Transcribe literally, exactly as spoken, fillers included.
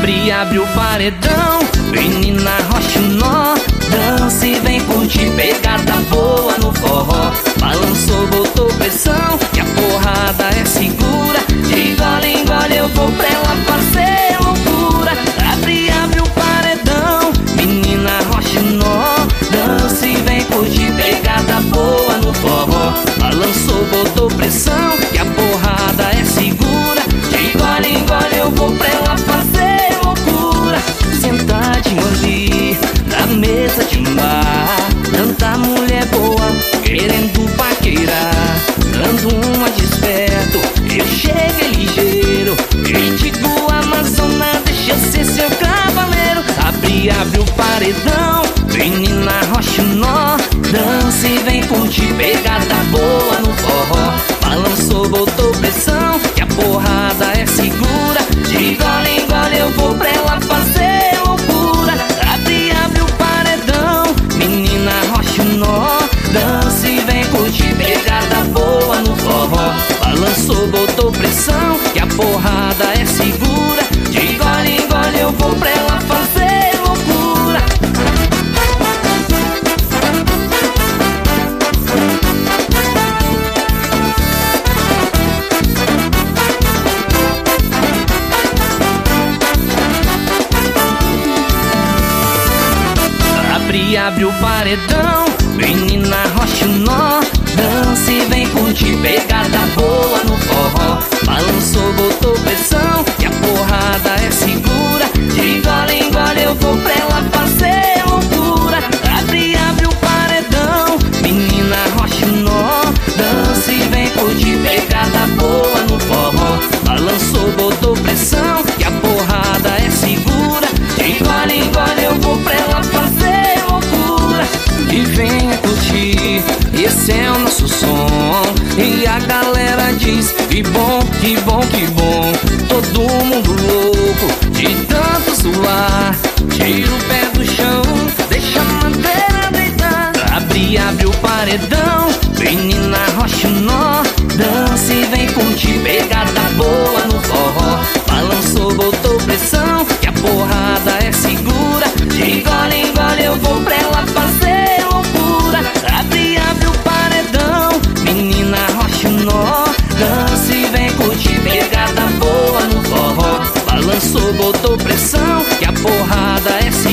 Abre, abre o paredão, menina, rocha o nó. Dance, vem curtir, pegada boa no forró. Balançou, botou pressão, que a porrada é segura. De gole em gole eu vou pra ela fazer loucura. Abre, abre o paredão, menina, rocha o nó. Dance, vem curtir, pegada boa no forró. Balançou, botou pressão, que a porrada é segura. De gole em gole eu vou pra ela fazer loucura. Sentadinho ali na mesa de um bar, tanta mulher boa querendo paquerar. Dando uma de esperto, eu cheguei ligeiro e digo, Amazona, deixa eu ser seu cavaleiro. Abre, abre o paredão, menina, rocha o nó. Dance, vem curtir, pegada boa no forró. Balançou, botou pressão, que a porrada é segura. De gole em gole eu vou pra ela fazer loucura. Abre, abre o paredão, menina, rocha o nó. Dance, vem curtir, pegada boa no forró. Balançou, botou pressão, que a porrada é segura. De gole em gole eu vou pra ela fazer loucura. Abre, abre o paredão, menina, rocha o nó. Dance, vem curtir, pegada boa no forró. Balançou, botou pressão, que a porrada é segura. De gole em gole eu vou pra ela fazer loucura. Abre, abre o paredão, menina, rocha o nó. Dance, vem curtir, pegada boa no forró. Balançou, botou pressão, que a porrada é segura. De gole em gole eu vou pra ela fazer loucura. E venha curtir, esse é o nosso som. E a galera diz, que bom, que bom, que bom. Todo mundo louco, de tanto suar. Tira o pé do chão, deixa a madeira deitar. Abre, abre o paredão, menina, rocha o nó. Dance, vem curtir, pegada boa no forró. Balançou, botou pressão, que a porrada é segura. De gole em gole eu vou pra ela fazer loucura. Abre, abre o paredão, menina, rocha o nó. Dance, vem curtir, pegada boa no forró. Balançou, botou pressão, que a porrada é segura.